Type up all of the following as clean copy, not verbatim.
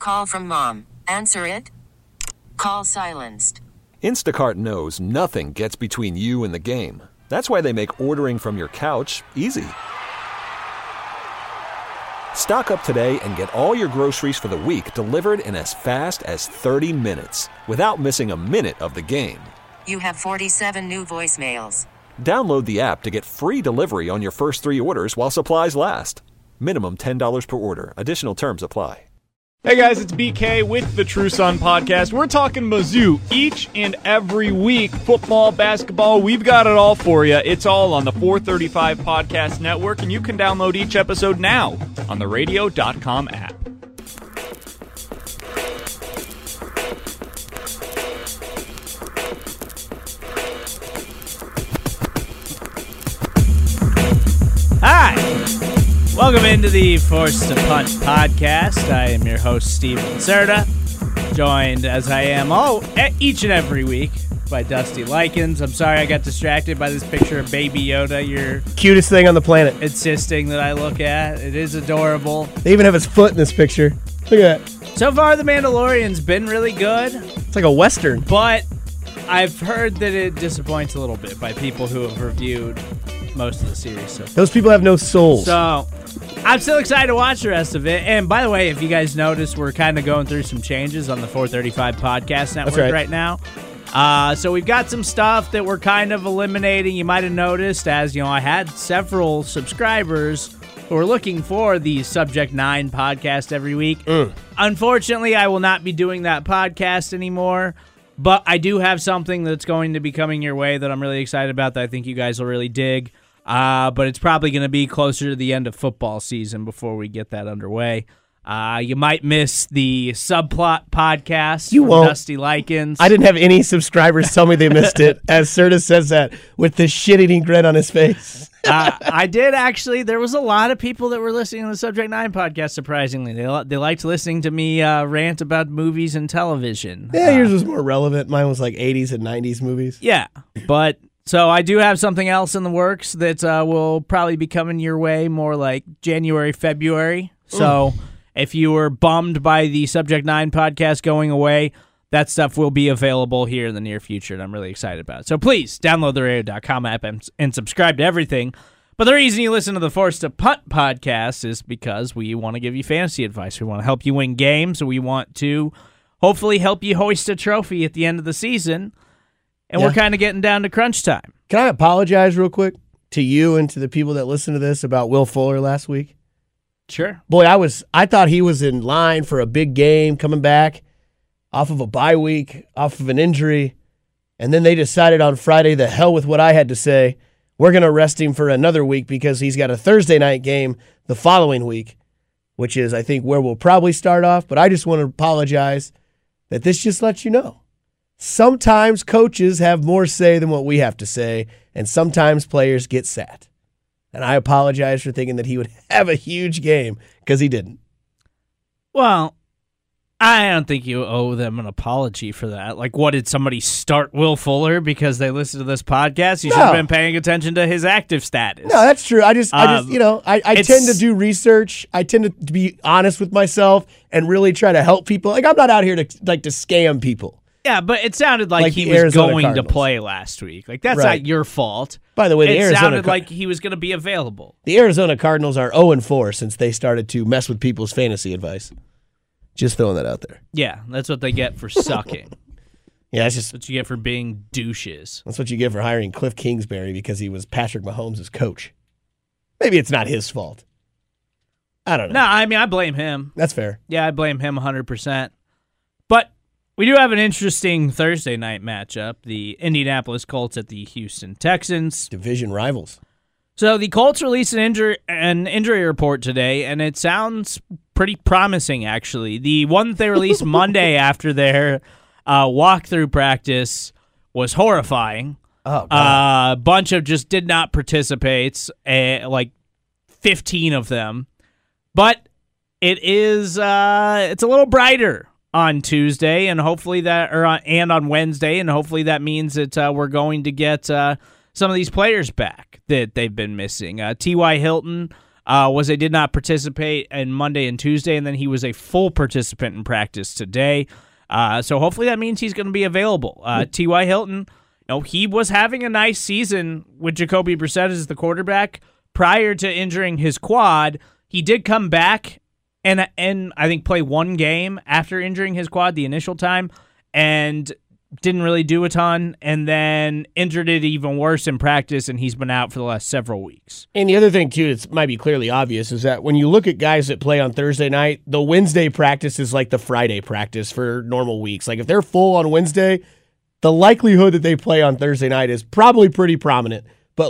Call from mom. Answer it. Call silenced. Instacart knows nothing gets between you and the game. That's why they make ordering from your couch easy. Stock up today and get all your groceries for the week delivered in as fast as 30 minutes without missing a minute of the game. You have 47 new voicemails. Download the app to get free delivery on your first 3 orders while supplies last. Minimum $10 per order. Additional terms apply. Hey guys, it's BK with the True Sun Podcast. We're talking Mizzou each and every week. Football, basketball, we've got it all for you. It's all on the 435 Podcast Network, and you can download each episode now on the radio.com app. Hi! Welcome into the Forced to Punt podcast. I am your host, Steve Lacerda, joined as I am each and every week by Dusty Likens. I'm sorry I got distracted by this picture of Baby Yoda. You're cutest thing on the planet. insisting that I look at. It is adorable. They even have his foot in this picture. Look at that. So far, The Mandalorian's been really good, It's like a Western. but I've heard that it disappoints a little bit by people who have reviewed most of the series so far. Those people have no souls. So, I'm still excited to watch the rest of it. And by the way, if you guys notice, we're kind of going through some changes on the 435 Podcast Network right now. So we've got some stuff that we're kind of eliminating. You might have noticed, as I had several subscribers who are looking for the Subject 9 podcast every week. Unfortunately, I will not be doing that podcast anymore. But I do have something that's going to be coming your way that I'm really excited about that I think you guys will really dig. But it's probably going to be closer to the end of football season before we get that underway. You might miss the Subplot podcast You from won't. Dusty Likens. I didn't have any subscribers tell me they missed it, as Serta says that with the shit-eating grin on his face. I did actually. There was a lot of people that were listening to the Subject 9 podcast, surprisingly. They liked listening to me rant about movies and television. Yeah, yours was more relevant. Mine was like 80s and 90s movies. Yeah, but so I do have something else in the works that will probably be coming your way more like January, February. So if you were bummed by the Subject 9 podcast going away, that stuff will be available here in the near future, and I'm really excited about it. So please download the radio.com app and subscribe to everything. But the reason you listen to the Forced to Punt podcast is because we want to give you fantasy advice. We want to help you win games, and we want to hopefully help you hoist a trophy at the end of the season. And we're kind of getting down to crunch time. Can I apologize real quick to you and to the people that listened to this about Will Fuller last week? Sure. Boy, I thought he was in line for a big game coming back off of a bye week, off of an injury, and then they decided on Friday, the hell with what I had to say, we're going to rest him for another week because he's got a Thursday night game the following week, which is, I think, where we'll probably start off. But I just want to apologize that this just lets you know. Sometimes coaches have more say than what we have to say, and sometimes players get sat. And I apologize for thinking that he would have a huge game because he didn't. Well, I don't think you owe them an apology for that. Like, what, did somebody start Will Fuller because they listened to this podcast? You should have been paying attention to his active status. No, that's true. I tend to do research. I tend to be honest with myself and really try to help people. Like, I'm not out here to scam people. Yeah, but it sounded like he was Arizona going Cardinals to play last week. Like, that's Right. not your fault. By the way, it sounded like he was going to be available. The Arizona Cardinals are 0-4 since they started to mess with people's fantasy advice. Just throwing that out there. Yeah, that's what they get for sucking. Yeah, That's what you get for being douches. that's what you get for hiring Cliff Kingsbury because he was Patrick Mahomes' coach. Maybe it's not his fault. I don't know. No, I mean, I blame him. That's fair. Yeah, I blame him 100%. But we do have an interesting Thursday night matchup. The Indianapolis Colts at the Houston Texans. Division rivals. So the Colts released an injury report today, and it sounds pretty promising, actually. The one that they released Monday after their walkthrough practice was horrifying. Oh, God. A bunch of just did not participate, like 15 of them. But it is it's a little brighter on Tuesday, and hopefully and on Wednesday, and hopefully that means that we're going to get some of these players back that they've been missing. T.Y. Hilton was they did not participate in Monday and Tuesday, and then he was a full participant in practice today. So hopefully that means he's going to be available. T.Y. Hilton, he was having a nice season with Jacoby Brissett as the quarterback prior to injuring his quad. He did come back and I think play one game after injuring his quad the initial time and didn't really do a ton, and then injured it even worse in practice, and he's been out for the last several weeks. And the other thing, too, that might be clearly obvious is that when you look at guys that play on Thursday night, the Wednesday practice is like the Friday practice for normal weeks. Like if they're full on Wednesday, the likelihood that they play on Thursday night is probably pretty prominent. But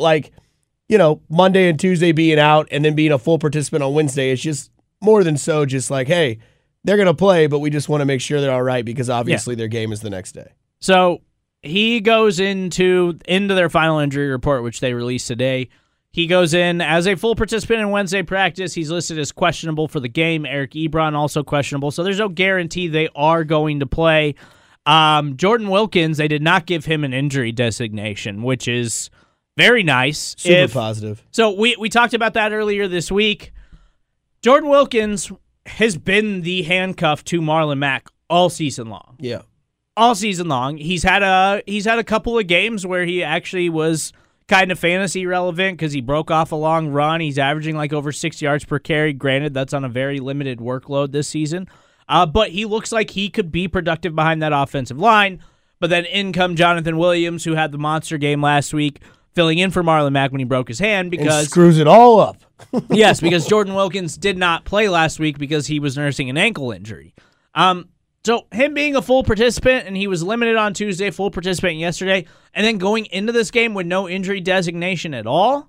Monday and Tuesday being out and then being a full participant on Wednesday is just more than so just like, hey, they're going to play, but we just want to make sure they're all right because obviously their game is the next day. So he goes into their final injury report, which they released today. He goes in as a full participant in Wednesday practice. He's listed as questionable for the game. Eric Ebron also questionable. So there's no guarantee they are going to play. Jordan Wilkins, they did not give him an injury designation, which is very nice. Super positive. So we talked about that earlier this week. Jordan Wilkins has been the handcuff to Marlon Mack all season long. Yeah. All season long. He's had a couple of games where he actually was kind of fantasy relevant because he broke off a long run. He's averaging like over 6 yards per carry. Granted, that's on a very limited workload this season. But he looks like he could be productive behind that offensive line. But then in come Jonathan Williams, who had the monster game last week, filling in for Marlon Mack when he broke his hand because and screws it all up. Yes, because Jordan Wilkins did not play last week because he was nursing an ankle injury. So him being a full participant, and he was limited on Tuesday, full participant yesterday, and then going into this game with no injury designation at all.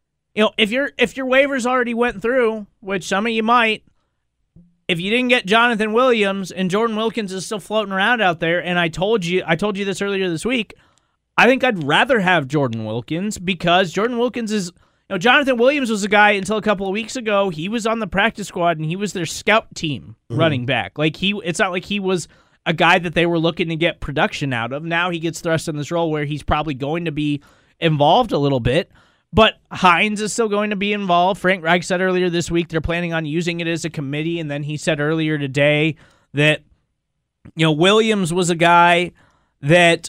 If your waivers already went through, which some of you might, if you didn't get Jonathan Williams and Jordan Wilkins is still floating around out there, and I told you this earlier this week, I think I'd rather have Jordan Wilkins because Jordan Wilkins is, Jonathan Williams was a guy until a couple of weeks ago. He was on the practice squad and he was their scout team running back. It's not like he was a guy that they were looking to get production out of. Now he gets thrust in this role where he's probably going to be involved a little bit, but Hines is still going to be involved. Frank Reich said earlier this week they're planning on using it as a committee, and then he said earlier today that Williams was a guy that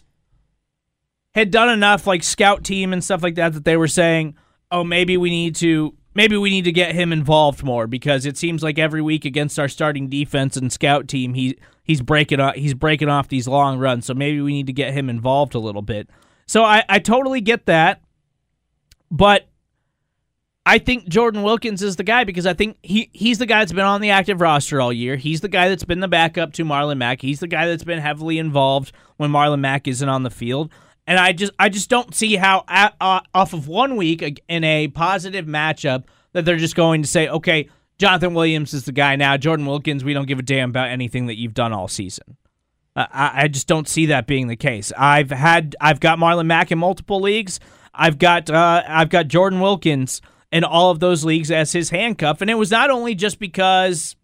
had done enough like scout team and stuff like that they were saying, oh, maybe we need to get him involved more because it seems like every week against our starting defense and scout team he's breaking off these long runs. So maybe we need to get him involved a little bit. So I totally get that, but I think Jordan Wilkins is the guy because I think he's the guy that's been on the active roster all year. He's the guy that's been the backup to Marlon Mack. He's the guy that's been heavily involved when Marlon Mack isn't on the field. And I just don't see how off of 1 week in a positive matchup that they're just going to say, okay, Jonathan Williams is the guy now. Jordan Wilkins, we don't give a damn about anything that you've done all season. I just don't see that being the case. I've got Marlon Mack in multiple leagues. I've got Jordan Wilkins in all of those leagues as his handcuff, and it was not only just because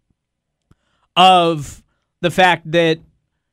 of the fact that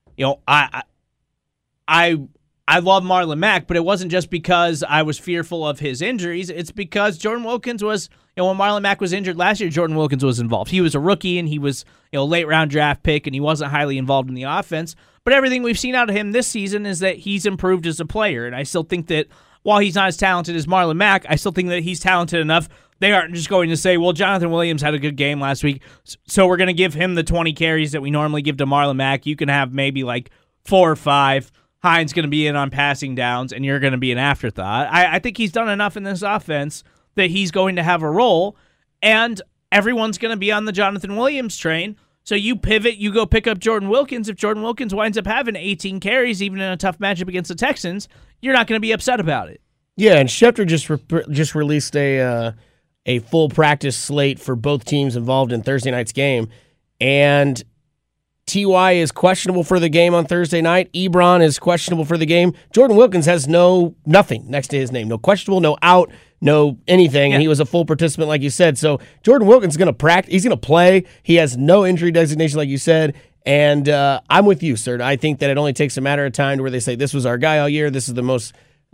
I love Marlon Mack, but it wasn't just because I was fearful of his injuries. It's because Jordan Wilkins was, when Marlon Mack was injured last year, Jordan Wilkins was involved. He was a rookie, and he was, late round draft pick, and he wasn't highly involved in the offense. But everything we've seen out of him this season is that he's improved as a player, and I still think that while he's not as talented as Marlon Mack, I still think that he's talented enough. They aren't just going to say, well, Jonathan Williams had a good game last week, so we're going to give him the 20 carries that we normally give to Marlon Mack. You can have maybe like 4 or 5. Hines going to be in on passing downs, and you're going to be an afterthought. I think he's done enough in this offense that he's going to have a role, and everyone's going to be on the Jonathan Williams train. So you pivot, you go pick up Jordan Wilkins. If Jordan Wilkins winds up having 18 carries, even in a tough matchup against the Texans, you're not going to be upset about it. Yeah, and Schefter just released a full practice slate for both teams involved in Thursday night's game, and T.Y. is questionable for the game on Thursday night. Ebron is questionable for the game. Jordan Wilkins has nothing next to his name. No questionable, no out, no anything. Yeah. And he was a full participant, like you said. So Jordan Wilkins is going to practice. He's going to play. He has no injury designation, like you said. And I'm with you, sir. I think that it only takes a matter of time to where they say, this was our guy all year. This is the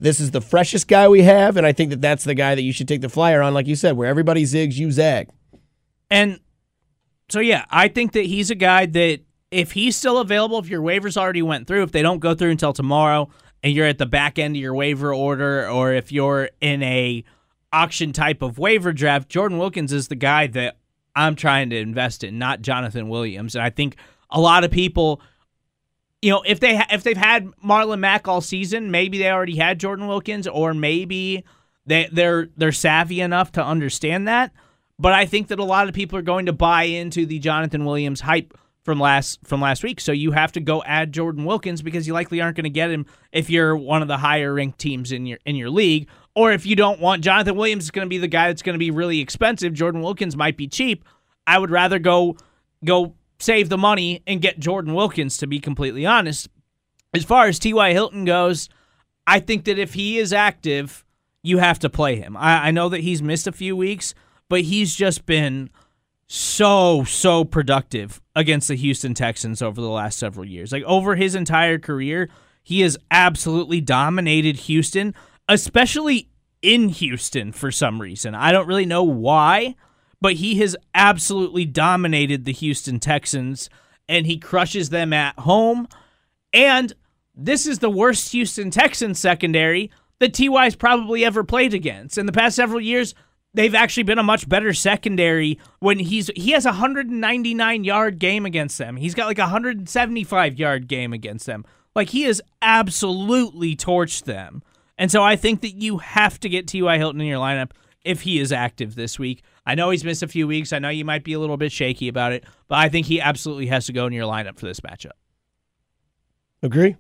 This is the freshest guy we have, and I think that that's the guy that you should take the flyer on, like you said, where everybody zigs, you zag. And so, yeah, I think that he's a guy that if he's still available, if your waivers already went through, if they don't go through until tomorrow and you're at the back end of your waiver order, or if you're in a auction type of waiver draft, Jordan Wilkins is the guy that I'm trying to invest in, not Jonathan Williams. And I think a lot of people, if they've had Marlon Mack all season, maybe they already had Jordan Wilkins, or maybe they're savvy enough to understand that. But I think that a lot of people are going to buy into the Jonathan Williams hype from last week. So you have to go add Jordan Wilkins because you likely aren't going to get him if you're one of the higher ranked teams in your league. Or if you don't want Jonathan Williams is going to be the guy that's going to be really expensive, Jordan Wilkins might be cheap. I would rather go save the money and get Jordan Wilkins, to be completely honest. As far as T.Y. Hilton goes, I think that if he is active, you have to play him. I know that he's missed a few weeks, but he's just been so productive against the Houston Texans over the last several years. Like, over his entire career, he has absolutely dominated Houston, especially in Houston for some reason. I don't really know why, but he has absolutely dominated the Houston Texans, and he crushes them at home. And this is the worst Houston Texans secondary that T.Y.'s probably ever played against. In the past several years, they've actually been a much better secondary when he has a 199-yard game against them. He's got like a 175-yard game against them. Like, he has absolutely torched them. And so I think that you have to get T.Y. Hilton in your lineup if he is active this week. I know he's missed a few weeks. I know you might be a little bit shaky about it, but I think he absolutely has to go in your lineup for this matchup. Agree.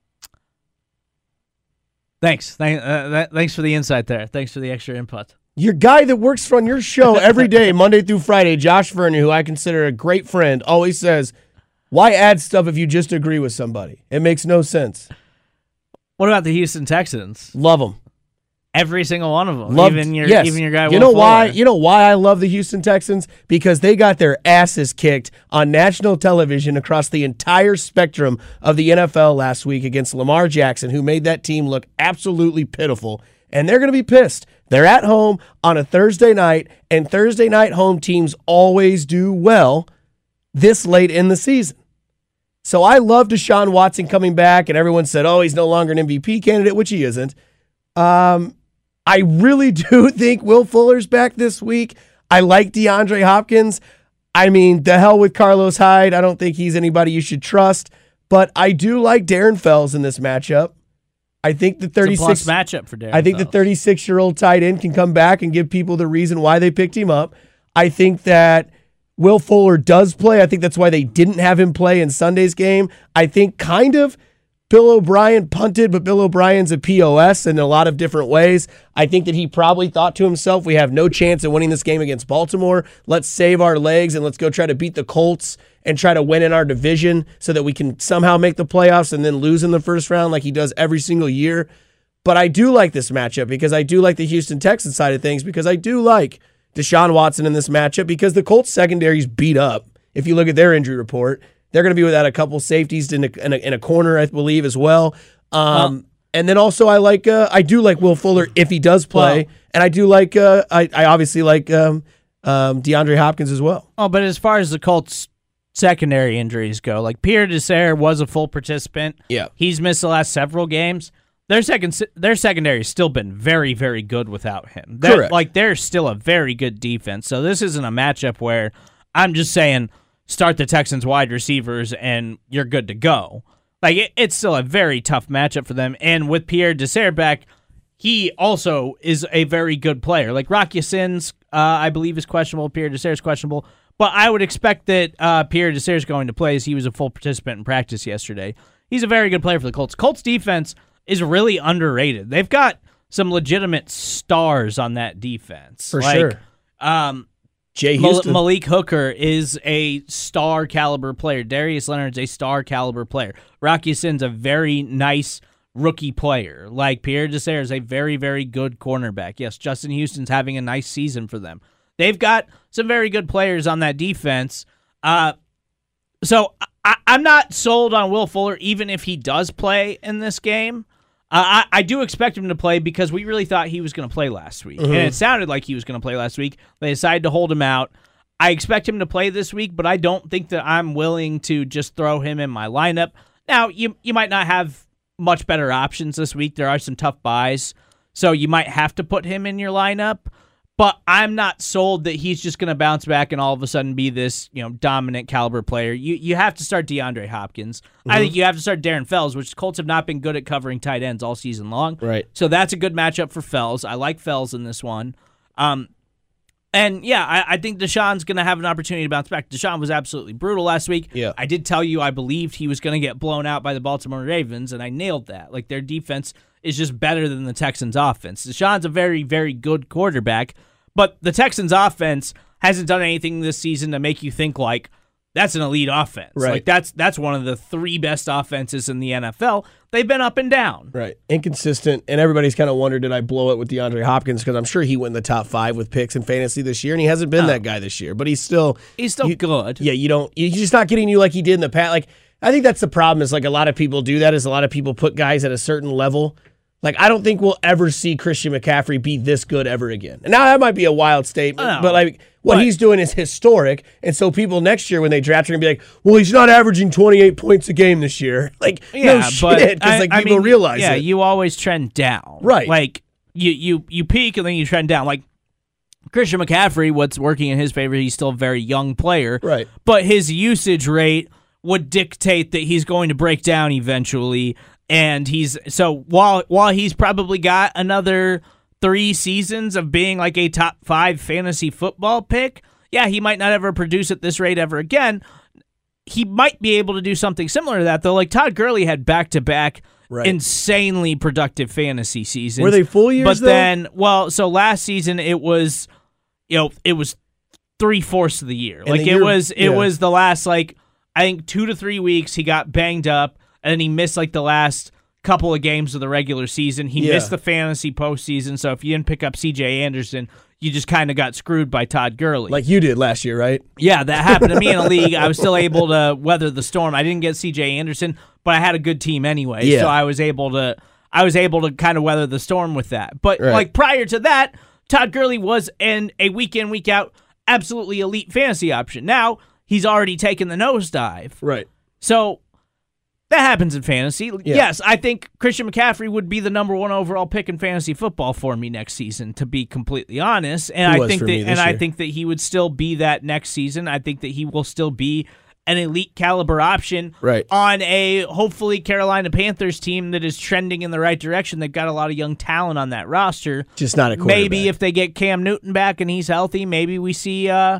Thanks. Thanks for the insight there. Thanks for the extra input. Your guy that works on your show every day, Monday through Friday, Josh Vernon, who I consider a great friend, always says, why add stuff if you just agree with somebody? It makes no sense. What about the Houston Texans? Love them. Every single one of them. Loved, even your guy. You know why? You know why I love the Houston Texans? Because they got their asses kicked on national television across the entire spectrum of the NFL last week against Lamar Jackson, who made that team look absolutely pitiful. And they're going to be pissed. They're at home on a Thursday night, and Thursday night home teams always do well this late in the season. So I love Deshaun Watson coming back, and everyone said, oh, he's no longer an MVP candidate, which he isn't. I really do think Will Fuller's back this week. I like DeAndre Hopkins. I mean, the hell with Carlos Hyde. I don't think he's anybody you should trust, but I do like Darren Fells in this matchup. I think the 36 matchup for Darren. I think Fells. The 36-year-old tight end can come back and give people the reason why they picked him up. I think that Will Fuller does play. I think that's why they didn't have him play in Sunday's game. I think kind of Bill O'Brien punted, but Bill O'Brien's a POS in a lot of different ways. I think that he probably thought to himself, we have no chance of winning this game against Baltimore. Let's save our legs and let's go try to beat the Colts and try to win in our division so that we can somehow make the playoffs and then lose in the first round like he does every single year. But I do like this matchup because I do like the Houston Texans side of things because I do like Deshaun Watson in this matchup because the Colts secondary's beat up. If you look at their injury report, they're going to be without a couple safeties in a corner, I believe, as well. And then also I do like Will Fuller if he does play, and I do like I obviously like DeAndre Hopkins as well. Oh, but as far as the Colts secondary injuries go, like Pierre Desir was a full participant. Yeah, he's missed the last several games. Their secondary has still been very, very good without him. Correct. Like, they're still a very good defense. So this isn't a matchup where I'm just saying start the Texans wide receivers and you're good to go. Like, it's still a very tough matchup for them. And with Pierre Desir back, he also is a very good player. Like, Rock Ya-Sin's, I believe, is questionable. Pierre Desir is questionable. But I would expect that Pierre Desir is going to play as he was a full participant in practice yesterday. He's a very good player for the Colts. Colts defense is really underrated. They've got some legitimate stars on that defense. For sure. Jay Houston. Malik Hooker is a star caliber player. Darius Leonard's a star caliber player. Rock Ya-Sin's a very nice rookie player. Like, Pierre Desir is a very, very good cornerback. Yes, Justin Houston's having a nice season for them. They've got some very good players on that defense. So I'm not sold on Will Fuller, even if he does play in this game. I do expect him to play because we really thought he was going to play last week. And it sounded like he was going to play last week. They decided to hold him out. I expect him to play this week, but I don't think that I'm willing to just throw him in my lineup. Now, you might not have much better options this week. There are some tough buys, so you might have to put him in your lineup. But I'm not sold that he's just going to bounce back and all of a sudden be this, dominant caliber player. You have to start DeAndre Hopkins. I think you have to start Darren Fells, which Colts have not been good at covering tight ends all season long. Right. So that's a good matchup for Fells. I like Fells in this one. I think Deshaun's going to have an opportunity to bounce back. Deshaun was absolutely brutal last week. Yeah. I did tell you I believed he was going to get blown out by the Baltimore Ravens, and I nailed that. Like, their defense is just better than the Texans' offense. Deshaun's a very, very good quarterback, but the Texans' offense hasn't done anything this season to make you think, like, that's an elite offense. Right. Like, that's one of the 3 best offenses in the NFL. They've been up and down. Right. Inconsistent. And everybody's kind of wondered, did I blow it with DeAndre Hopkins? Because I'm sure he went in the top 5 with picks in fantasy this year, and he hasn't been that guy this year. But he's still good. Yeah, he's just not getting you like he did in the past. Like, I think that's the problem is, like, a lot of people do that is a lot of people put guys at a certain level. Like, I don't think we'll ever see Christian McCaffrey be this good ever again. And now that might be a wild statement, but like what he's doing is historic. And so people next year when they draft are going to be like, well, he's not averaging 28 points a game this year. Like, no shit, because people realize it. You always trend down. Right. Like, you peak and then you trend down. Like, Christian McCaffrey, what's working in his favor, he's still a very young player. Right. But his usage rate would dictate that he's going to break down eventually. And while he's probably got another 3 seasons of being like a top 5 fantasy football pick, yeah, he might not ever produce at this rate ever again. He might be able to do something similar to that, though. Like, Todd Gurley had back-to-back insanely productive fantasy seasons. Were they full years, so last season it was 3/4 of the year. And like, it was the last, like, I think 2 to 3 weeks he got banged up. And then he missed, like, the last couple of games of the regular season. He missed the fantasy postseason, so if you didn't pick up C.J. Anderson, you just kind of got screwed by Todd Gurley. Like you did last year, right? Yeah, that happened to me in a league. I was still able to weather the storm. I didn't get C.J. Anderson, but I had a good team anyway, so I was able to kind of weather the storm with that. But, like, prior to that, Todd Gurley was a week in, week out, absolutely elite fantasy option. Now, he's already taken the nosedive. Right. So that happens in fantasy. Yeah. Yes, I think Christian McCaffrey would be the number 1 overall pick in fantasy football for me next season, to be completely honest. And I think that he would still be that next season. I think that he will still be an elite caliber option on a hopefully Carolina Panthers team that is trending in the right direction. They've got a lot of young talent on that roster. Just not a quarterback. Maybe if they get Cam Newton back and he's healthy, maybe we see an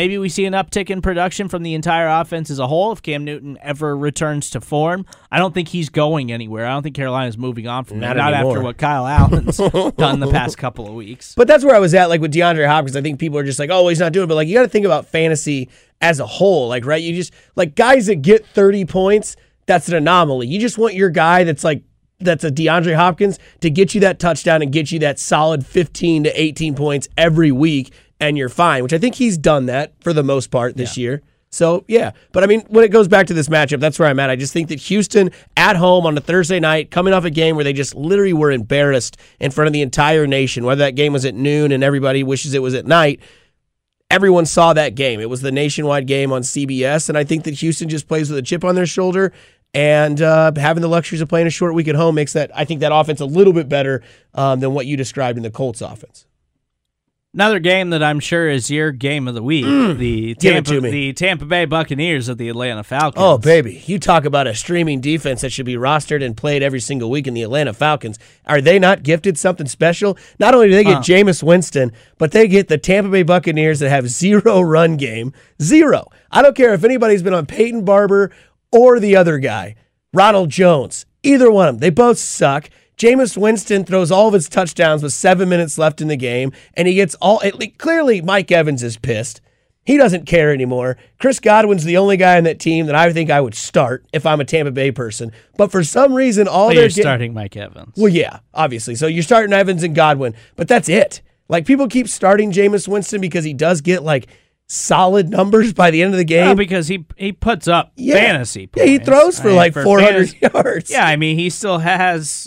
uptick in production from the entire offense as a whole if Cam Newton ever returns to form. I don't think he's going anywhere. I don't think Carolina's moving on from that. Not after what Kyle Allen's done the past couple of weeks. But that's where I was at, like with DeAndre Hopkins. I think people are just like, oh, he's not doing it. But, like, you got to think about fantasy as a whole. Like, right? You just, like, guys that get 30 points, that's an anomaly. You just want your guy that's a DeAndre Hopkins to get you that touchdown and get you that solid 15 to 18 points every week, and you're fine, which I think he's done that for the most part this year. So, yeah. But, I mean, when it goes back to this matchup, that's where I'm at. I just think that Houston at home on a Thursday night, coming off a game where they just literally were embarrassed in front of the entire nation, whether that game was at noon and everybody wishes it was at night, everyone saw that game. It was the nationwide game on CBS, and I think that Houston just plays with a chip on their shoulder, and having the luxuries of playing a short week at home makes that, I think, that offense a little bit better than what you described in the Colts offense. Another game that I'm sure is your game of the week, the Tampa Bay Buccaneers of the Atlanta Falcons. Oh, baby. You talk about a streaming defense that should be rostered and played every single week in the Atlanta Falcons. Are they not gifted something special? Not only do they get Jameis Winston, but they get the Tampa Bay Buccaneers that have 0 run game. 0. I don't care if anybody's been on Peyton Barber or the other guy, Ronald Jones. Either one of them. They both suck. Jameis Winston throws all of his touchdowns with 7 minutes left in the game, and he gets clearly Mike Evans is pissed. He doesn't care anymore. Chris Godwin's the only guy on that team that I think I would start if I'm a Tampa Bay person. But for some reason, you're starting Mike Evans. Well, yeah, obviously. So you're starting Evans and Godwin, but that's it. Like, people keep starting Jameis Winston because he does get, like, solid numbers by the end of the game. No, because he puts up fantasy points. Yeah, he throws for 400 yards. Yeah, I mean, he still has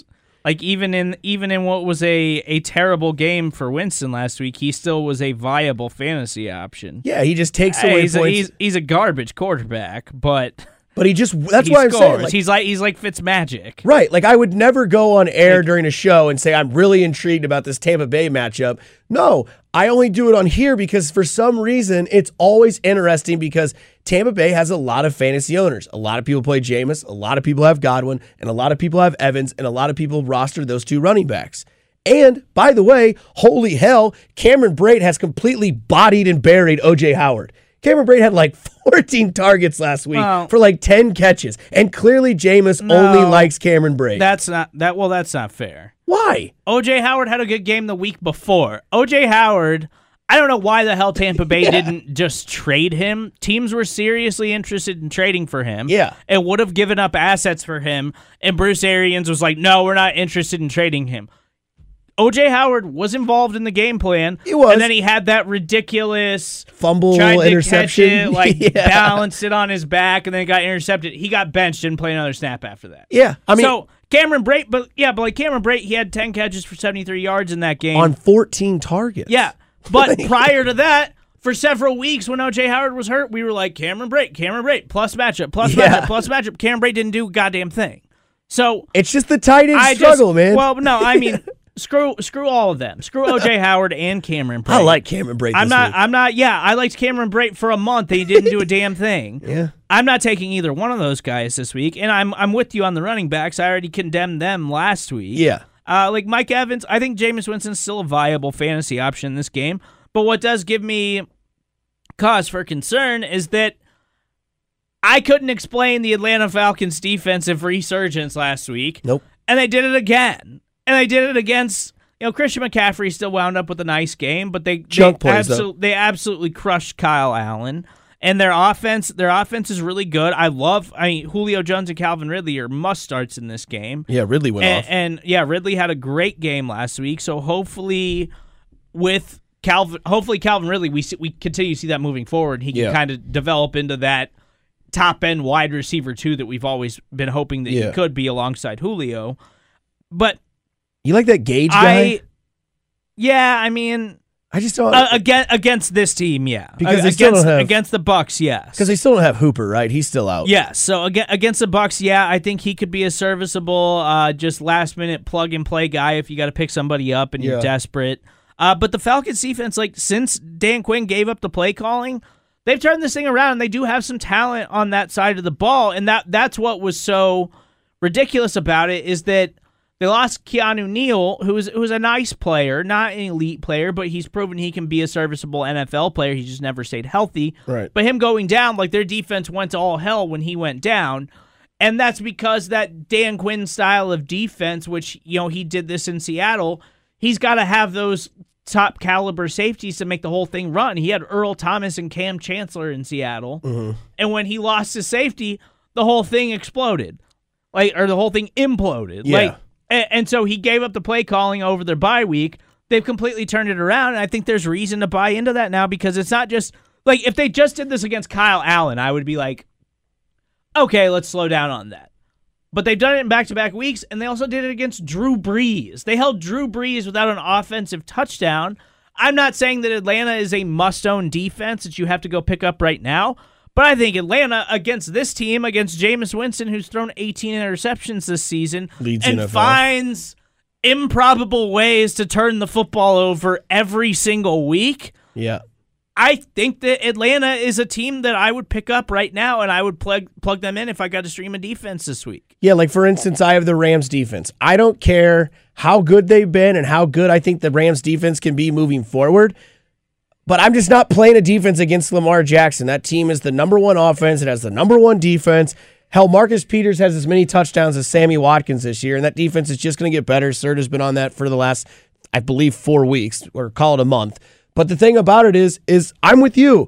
Like even in what was a terrible game for Winston last week, he still was a viable fantasy option. Yeah, he just takes away points. He's a garbage quarterback, but that's why I'm saying he's like Fitzmagic. Right. Like I would never go on air during a show and say I'm really intrigued about this Tampa Bay matchup. No, I only do it on here because for some reason it's always interesting because Tampa Bay has a lot of fantasy owners. A lot of people play Jameis, a lot of people have Godwin, and a lot of people have Evans, and a lot of people roster those two running backs. And, by the way, holy hell, Cameron Brate has completely bodied and buried O.J. Howard. Cameron Brate had like 14 targets last week for like 10 catches. And clearly Jameis only likes Cameron Brate. That's not fair. Why? O.J. Howard had a good game the week before. O.J. Howard, I don't know why the hell Tampa Bay didn't just trade him. Teams were seriously interested in trading for him. Yeah. And would have given up assets for him. And Bruce Arians was like, no, we're not interested in trading him. O.J. Howard was involved in the game plan. He was. And then he had that ridiculous fumble interception. Balanced it on his back, and then it got intercepted. He got benched, didn't play another snap after that. Yeah. I mean, so Cameron Brate, but like Cameron Brate, he had 10 catches for 73 yards in that game. On 14 targets. Yeah. But prior to that, for several weeks when O.J. Howard was hurt, we were like, Cameron Brate, plus matchup, matchup, plus matchup. Cameron Brate didn't do a goddamn thing. So it's just the tight end struggle, man. Well, no, I mean, screw all of them. Screw O.J. Howard and Cameron Brate. I like Cameron Brate this week. I liked Cameron Brate for a month and he didn't do a damn thing. Yeah. I'm not taking either one of those guys this week, and I'm with you on the running backs. I already condemned them last week. Yeah. Like Mike Evans, I think Jameis Winston's still a viable fantasy option in this game. But what does give me cause for concern is that I couldn't explain the Atlanta Falcons' defensive resurgence last week. Nope. And they did it again. And they did it against, Christian McCaffrey still wound up with a nice game, but they absolutely crushed Kyle Allen. And their offense is really good. Julio Jones and Calvin Ridley are must-starts in this game. Yeah, Ridley went off. And Ridley had a great game last week. So hopefully with Calvin Ridley, we continue to see that moving forward. He can kind of develop into that top-end wide receiver, too, that we've always been hoping that he could be alongside Julio. But you like that Gage guy? I just don't against this team, because they still don't have, against the Bucs, yes. Because they still don't have Hooper, right? He's still out. Yeah. So against the Bucs, I think he could be a serviceable, just last minute plug and play guy if you got to pick somebody up and you're desperate. But the Falcons defense, since Dan Quinn gave up the play calling, they've turned this thing around. And they do have some talent on that side of the ball, and that's what was so ridiculous about it is that they lost Keanu Neal, who was a nice player, not an elite player, but he's proven he can be a serviceable NFL player. He just never stayed healthy. Right. But him going down, their defense went to all hell when he went down. And that's because that Dan Quinn style of defense, which, he did this in Seattle, he's got to have those top caliber safeties to make the whole thing run. He had Earl Thomas and Cam Chancellor in Seattle. Mm-hmm. And when he lost his safety, the whole thing exploded. Or the whole thing imploded. Yeah. And so he gave up the play calling over their bye week. They've completely turned it around, and I think there's reason to buy into that now because it's not just if they just did this against Kyle Allen, I would be like, okay, let's slow down on that. But they've done it in back-to-back weeks, and they also did it against Drew Brees. They held Drew Brees without an offensive touchdown. I'm not saying that Atlanta is a must-own defense that you have to go pick up right now, but I think Atlanta, against this team, against Jameis Winston, who's thrown 18 interceptions this season, leads and NFL. Finds improbable ways to turn the football over every single week. Yeah. I think that Atlanta is a team that I would pick up right now, and I would plug them in if I got to stream a defense this week. Yeah, for instance, I have the Rams defense. I don't care how good they've been and how good I think the Rams defense can be moving forward. But I'm just not playing a defense against Lamar Jackson. That team is the number one offense. It has the number one defense. Hell, Marcus Peters has as many touchdowns as Sammy Watkins this year, and that defense is just going to get better. Serd has been on that for the last, I believe, 4 weeks, or call it a month. But the thing about it is I'm with you.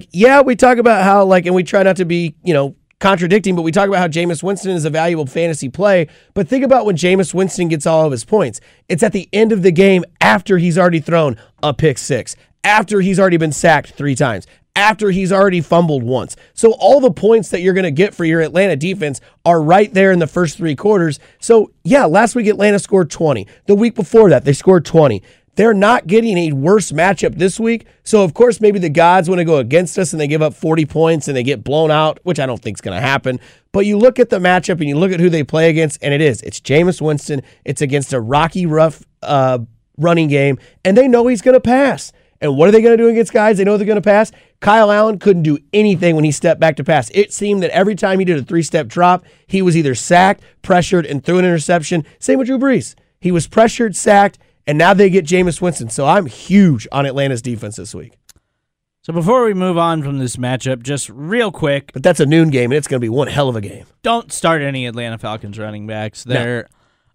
We talk about how, and we try not to be, contradicting, but we talk about how Jameis Winston is a valuable fantasy play. But think about when Jameis Winston gets all of his points. It's at the end of the game after he's already thrown a pick six, after he's already been sacked 3 times, after he's already fumbled once. So all the points that you're going to get for your Atlanta defense are right there in the first 3 quarters. So, yeah, last week Atlanta scored 20. The week before that, they scored 20. They're not getting a worse matchup this week. So, of course, maybe the gods want to go against us and they give up 40 points and they get blown out, which I don't think is going to happen. But you look at the matchup and you look at who they play against, and it's Jameis Winston. It's against a rocky, rough running game, and they know he's going to pass. And what are they going to do against guys they know they're going to pass? Kyle Allen couldn't do anything when he stepped back to pass. It seemed that every time he did a 3-step drop, he was either sacked, pressured, and threw an interception. Same with Drew Brees. He was pressured, sacked, and now they get Jameis Winston. So I'm huge on Atlanta's defense this week. So before we move on from this matchup, just real quick. But that's a noon game, and it's going to be one hell of a game. Don't start any Atlanta Falcons running backs. They're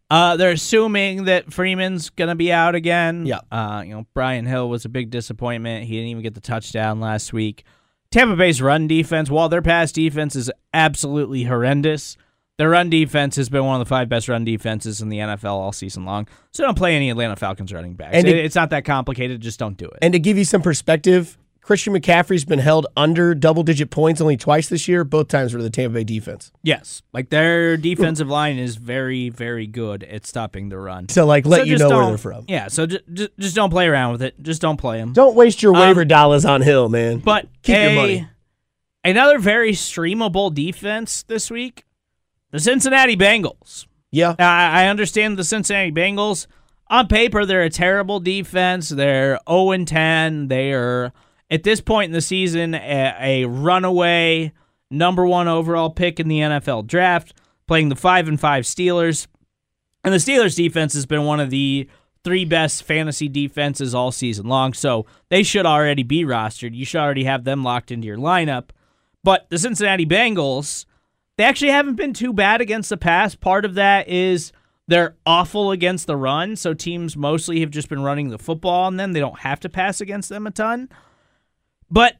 assuming that Freeman's going to be out again. Yeah. Brian Hill was a big disappointment. He didn't even get the touchdown last week. Tampa Bay's run defense, while their pass defense is absolutely horrendous, their run defense has been one of the 5 best run defenses in the NFL all season long. So don't play any Atlanta Falcons running backs. And it's not that complicated. Just don't do it. And to give you some perspective, Christian McCaffrey's been held under double-digit points only twice this year, both times for the Tampa Bay defense. Yes. Their defensive line is very, very good at stopping the run. To, let you know where they're from. Yeah, so just don't play around with it. Just don't play them. Don't waste your waiver dollars on Hill, man. But keep your money. Another very streamable defense this week, the Cincinnati Bengals. Yeah. I understand the Cincinnati Bengals. On paper, they're a terrible defense. They're 0-10. They are, at this point in the season, a runaway number 1 overall pick in the NFL draft, playing the 5-5 Steelers. And the Steelers defense has been one of the 3 best fantasy defenses all season long, so they should already be rostered. You should already have them locked into your lineup. But the Cincinnati Bengals, they actually haven't been too bad against the pass. Part of that is they're awful against the run, so teams mostly have just been running the football on them. They don't have to pass against them a ton. But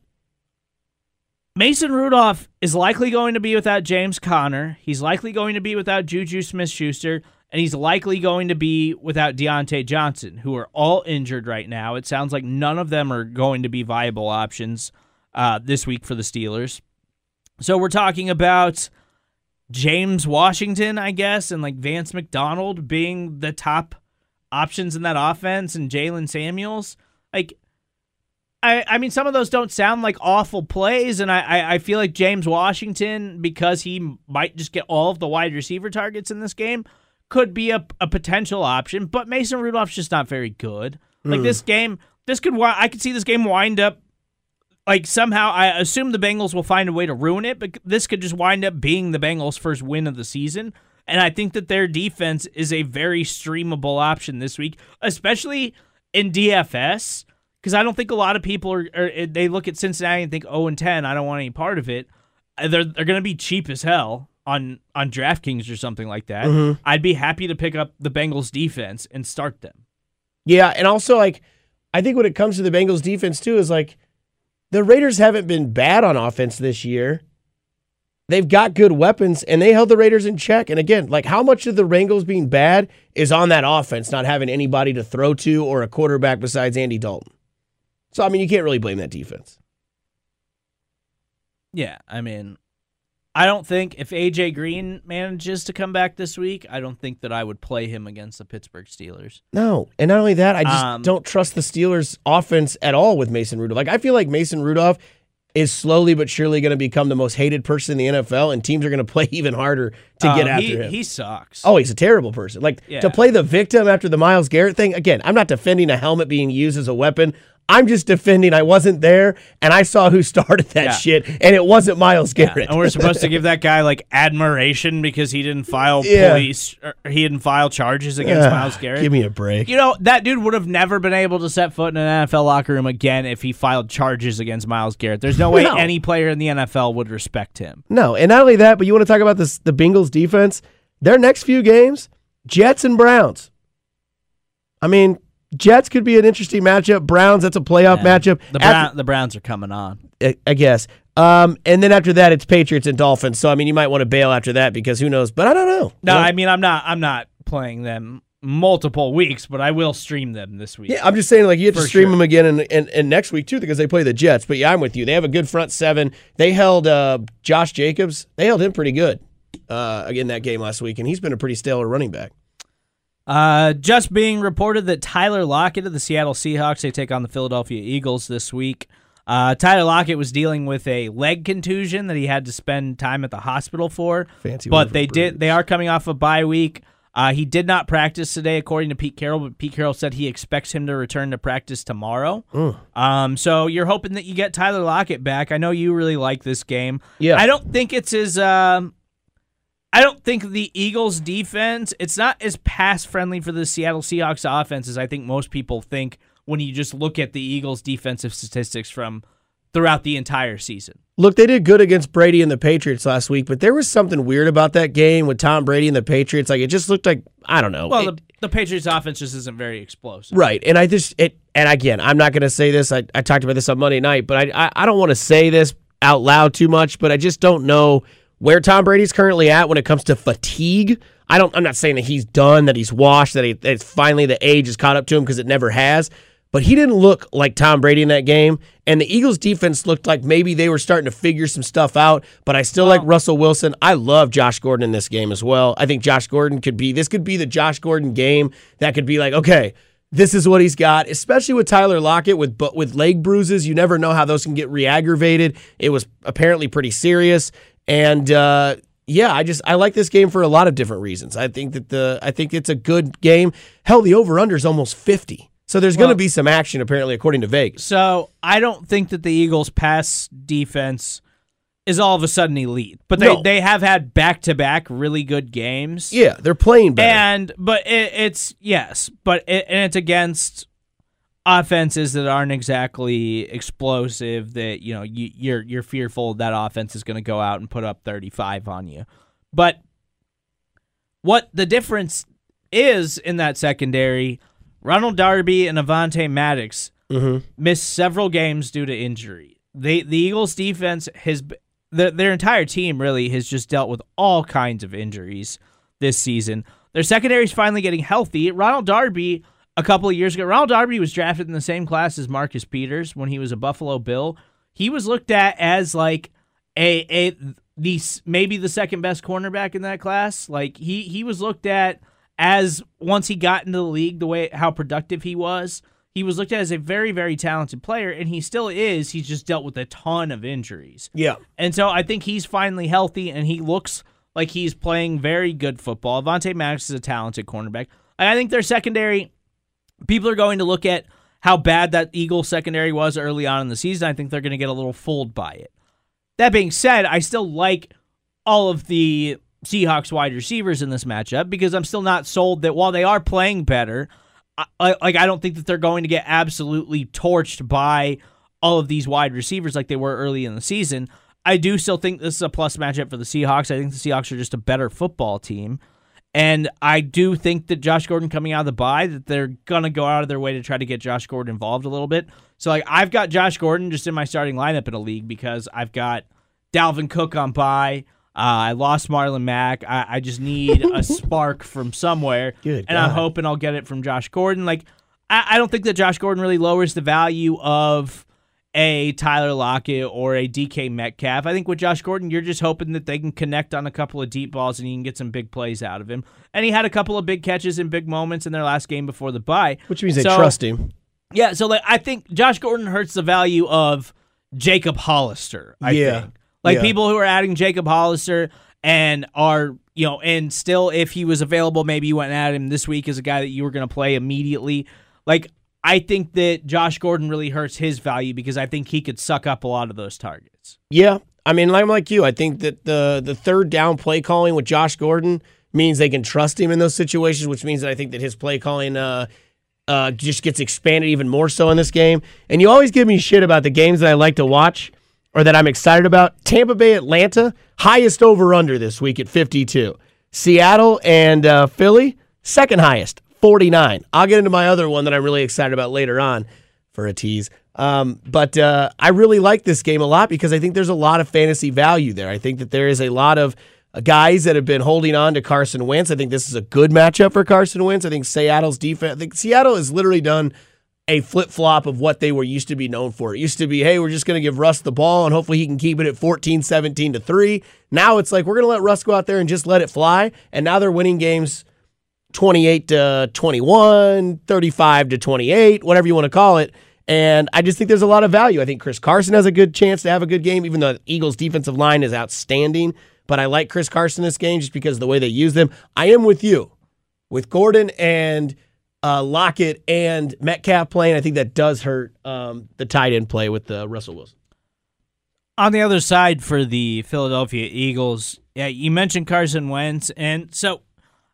Mason Rudolph is likely going to be without James Conner. He's likely going to be without Juju Smith-Schuster, and he's likely going to be without Deontay Johnson, who are all injured right now. It sounds like none of them are going to be viable options this week for the Steelers. So we're talking about James Washington, I guess, and Vance McDonald being the top options in that offense, and Jalen Samuels. I mean, some of those don't sound like awful plays, and I feel like James Washington, because he might just get all of the wide receiver targets in this game, could be a potential option. But Mason Rudolph's just not very good. This game, I could see this game wind up. Somehow, I assume the Bengals will find a way to ruin it, but this could just wind up being the Bengals' first win of the season. And I think that their defense is a very streamable option this week, especially in DFS, because I don't think a lot of people they look at Cincinnati and think 0-10, I don't want any part of it. They're going to be cheap as hell on DraftKings or something like that. Mm-hmm. I'd be happy to pick up the Bengals defense and start them. Yeah, and also, I think when it comes to the Bengals defense, too, is the Raiders haven't been bad on offense this year. They've got good weapons, and they held the Raiders in check. And again, how much of the Bengals being bad is on that offense, not having anybody to throw to or a quarterback besides Andy Dalton. So, I mean, you can't really blame that defense. Yeah, I mean, I don't think if A.J. Green manages to come back this week, I don't think that I would play him against the Pittsburgh Steelers. No, and not only that, I just don't trust the Steelers' offense at all with Mason Rudolph. I feel like Mason Rudolph is slowly but surely going to become the most hated person in the NFL, and teams are going to play even harder to get after him. He sucks. Oh, he's a terrible person. To play the victim after the Myles Garrett thing, again, I'm not defending a helmet being used as a weapon. I'm just defending I wasn't there, and I saw who started that shit, and it wasn't Myles Garrett. Yeah. And we're supposed to give that guy admiration because he didn't file police, or he didn't file charges against Myles Garrett. Give me a break. That dude would have never been able to set foot in an NFL locker room again if he filed charges against Myles Garrett. There's no way any player in the NFL would respect him. No, and not only that, but you want to talk about the Bengals defense? Their next few games, Jets and Browns. I mean, Jets could be an interesting matchup. Browns, that's a playoff matchup. The Browns are coming on. I guess. And then after that, it's Patriots and Dolphins. So, I mean, you might want to bail after that because who knows. But I don't know. No, I mean, I'm not playing them multiple weeks, but I will stream them this week. Yeah, I'm just saying, like, you have to stream sure. them again and next week, too, because they play the Jets. But, yeah, I'm with you. They have a good front seven. They held Josh Jacobs. They held him pretty good in that game last week, and he's been a pretty stellar running back. Just being reported that Tyler Lockett of the Seattle Seahawks, they take on the Philadelphia Eagles this week. Tyler Lockett was dealing with a leg contusion that he had to spend time at the hospital for. Fancy but they are coming off a bye week. He did not practice today, according to Pete Carroll, but Pete Carroll said he expects him to return to practice tomorrow. So you're hoping that you get Tyler Lockett back. I know you really like this game. Yeah. I don't think it's as I don't think the Eagles' defense, it's not as pass-friendly for the Seattle Seahawks offense as I think most people think when you just look at the Eagles' defensive statistics from throughout the entire season. Look, they did good against Brady and the Patriots last week, but there was something weird about that game with Tom Brady and the Patriots. Like, it just looked like, I don't know. Well, the Patriots' offense just isn't very explosive. Right, and and again, I'm not going to say this. I talked about this on Monday night, but I don't want to say this out loud too much, but I just don't know where Tom Brady's currently at when it comes to fatigue. I'm not saying that he's done, that he's washed, that it's finally the age has caught up to him, because it never has. But he didn't look like Tom Brady in that game, and the Eagles' defense looked like maybe they were starting to figure some stuff out, but I still like Russell Wilson. I love Josh Gordon in this game as well. I think Josh Gordon could be the Josh Gordon game that could be like, okay, this is what he's got, especially with Tyler Lockett with leg bruises. You never know how those can get re-aggravated. It was apparently pretty serious, and I like this game for a lot of different reasons. I think it's a good game. Hell, the over-under is almost 50. So there's going to be some action, apparently, according to Vegas. So I don't think that the Eagles' pass defense is all of a sudden elite, but they have had back-to-back really good games. Yeah, they're playing better. It's it's against offenses that aren't exactly explosive. That you're fearful that offense is going to go out and put up 35 on you. But what the difference is in that secondary, Ronald Darby and Avonte Maddox missed several games due to injury. The Eagles' defense their entire team really has just dealt with all kinds of injuries this season. Their secondary is finally getting healthy. Ronald Darby, a couple of years ago, Ronald Darby was drafted in the same class as Marcus Peters when he was a Buffalo Bill. He was looked at as like maybe the second best cornerback in that class. Like he was looked at as, once he got into the league, how productive he was looked at as a very, very talented player, and he still is. He's just dealt with a ton of injuries. Yeah. And so I think he's finally healthy, and he looks like he's playing very good football. Avonte Maddox is a talented cornerback. I think their secondary, people are going to look at how bad that Eagles secondary was early on in the season. I think they're going to get a little fooled by it. That being said, I still like all of the Seahawks wide receivers in this matchup, because I'm still not sold that while they are playing better, I don't think that they're going to get absolutely torched by all of these wide receivers like they were early in the season. I do still think this is a plus matchup for the Seahawks. I think the Seahawks are just a better football team. And I do think that Josh Gordon coming out of the bye, that they're going to go out of their way to try to get Josh Gordon involved a little bit. So I've got Josh Gordon just in my starting lineup in a league because I've got Dalvin Cook on bye. I lost Marlon Mack. I just need a spark from somewhere. Good and God. I'm hoping I'll get it from Josh Gordon. I don't think that Josh Gordon really lowers the value of a Tyler Lockett or a DK Metcalf. I think with Josh Gordon, you're just hoping that they can connect on a couple of deep balls and you can get some big plays out of him. And he had a couple of big catches and big moments in their last game before the bye. Which means they trust him. Yeah, so I think Josh Gordon hurts the value of Jacob Hollister, I think. People who are adding Jacob Hollister and are, and still, if he was available, maybe you went and added him this week as a guy that you were going to play immediately. I think that Josh Gordon really hurts his value because I think he could suck up a lot of those targets. Yeah. I mean, I'm like you. I think that the third down play calling with Josh Gordon means they can trust him in those situations, which means that I think that his play calling just gets expanded even more so in this game. And you always give me shit about the games that I like to watch or that I'm excited about. Tampa Bay, Atlanta, highest over-under this week at 52. Seattle and Philly, second highest, 49. I'll get into my other one that I'm really excited about later on for a tease. But I really like this game a lot because I think there's a lot of fantasy value there. I think that there is a lot of guys that have been holding on to Carson Wentz. I think this is a good matchup for Carson Wentz. I think Seattle's defense, I think Seattle has literally done a flip-flop of what they were used to be known for. It used to be, hey, we're just going to give Russ the ball and hopefully he can keep it at 14-17-3. Now it's like, we're going to let Russ go out there and just let it fly. And now they're winning games 28-21, 35-28, whatever you want to call it. And I just think there's a lot of value. I think Chris Carson has a good chance to have a good game, even though the Eagles' defensive line is outstanding. But I like Chris Carson this game just because of the way they use them. I am with you. With Gordon and Lockett and Metcalf playing, I think that does hurt the tight end play with Russell Wilson. On the other side for the Philadelphia Eagles, yeah, you mentioned Carson Wentz, and so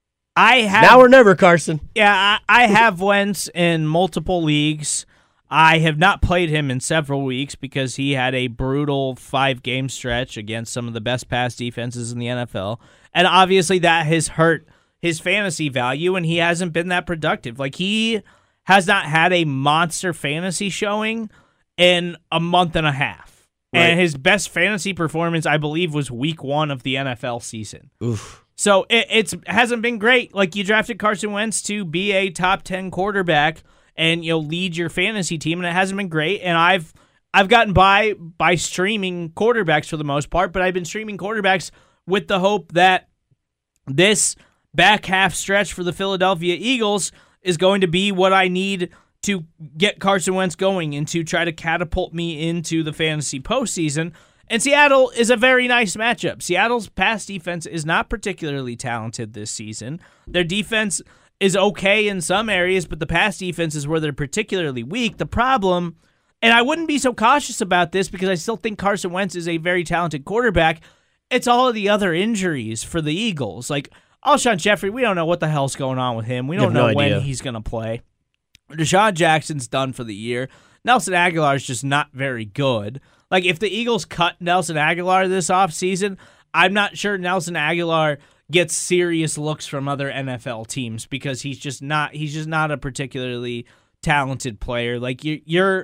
I have now or never, Carson. Yeah, I have Wentz in multiple leagues. I have not played him in several weeks because he had a brutal 5-game stretch against some of the best pass defenses in the NFL, and obviously that has hurt his fantasy value, and he hasn't been that productive. Like, he has not had a monster fantasy showing in a month and a half. Right. And his best fantasy performance, I believe, was week 1 of the NFL season. Oof. So it hasn't been great. Like, you drafted Carson Wentz to be a top 10 quarterback and, you know, lead your fantasy team, and it hasn't been great. And I've gotten by streaming quarterbacks for the most part, but I've been streaming quarterbacks with the hope that this back half stretch for the Philadelphia Eagles is going to be what I need to get Carson Wentz going and to try to catapult me into the fantasy postseason. And Seattle is a very nice matchup. Seattle's pass defense is not particularly talented this season. Their defense is okay in some areas, but the pass defense is where they're particularly weak. The problem, and I wouldn't be so cautious about this because I still think Carson Wentz is a very talented quarterback, it's all of the other injuries for the Eagles. Like, Alshon Jeffrey, we don't know what the hell's going on with him. We don't know when he's going to play. Deshaun Jackson's done for the year. Nelson Aguilar is just not very good. Like, if the Eagles cut Nelson Aguilar this offseason, I'm not sure Nelson Aguilar gets serious looks from other NFL teams because he's just not a particularly talented player. Like, you're